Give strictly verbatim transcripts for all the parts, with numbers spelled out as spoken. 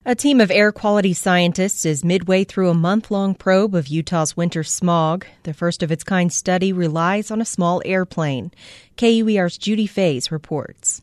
A team of air quality scientists is midway through a month-long probe of Utah's winter smog. The first-of-its-kind study relies on a small airplane. K U E R's Judy Fays reports.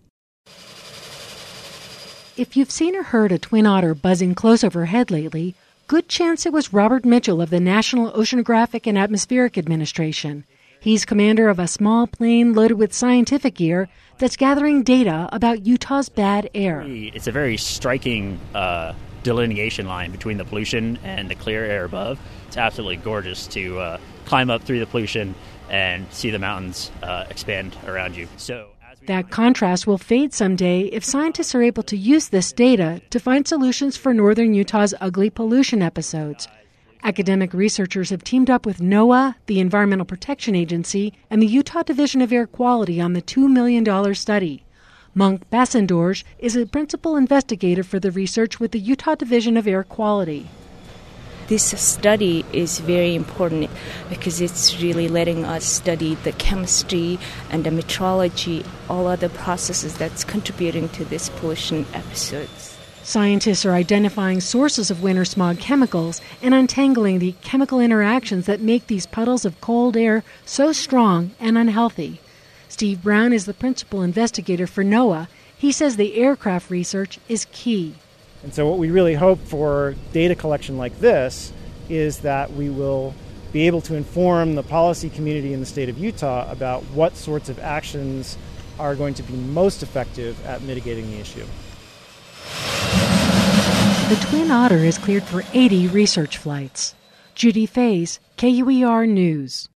If you've seen or heard a twin otter buzzing close overhead lately, good chance it was Robert Mitchell of the National Oceanographic and Atmospheric Administration. He's commander of a small plane loaded with scientific gear that's gathering data about Utah's bad air. It's a very striking uh, delineation line between the pollution and the clear air above. It's absolutely gorgeous to uh, climb up through the pollution and see the mountains uh, expand around you. So that contrast will fade someday if scientists are able to use this data to find solutions for northern Utah's ugly pollution episodes. Academic researchers have teamed up with NOAA, the Environmental Protection Agency, and the Utah Division of Air Quality on the two million dollars study. Monk Bassendorj is a principal investigator for the research with the Utah Division of Air Quality. This study is very important because it's really letting us study the chemistry and the meteorology, all other processes that's contributing to this pollution episodes. Scientists are identifying sources of winter smog chemicals and untangling the chemical interactions that make these puddles of cold air so strong and unhealthy. Steve Brown is the principal investigator for NOAA. He says the aircraft research is key. And so what we really hope for data collection like this is that we will be able to inform the policy community in the state of Utah about what sorts of actions are going to be most effective at mitigating the issue. The Twin Otter is cleared for eighty research flights. Judy Fays, K U E R News.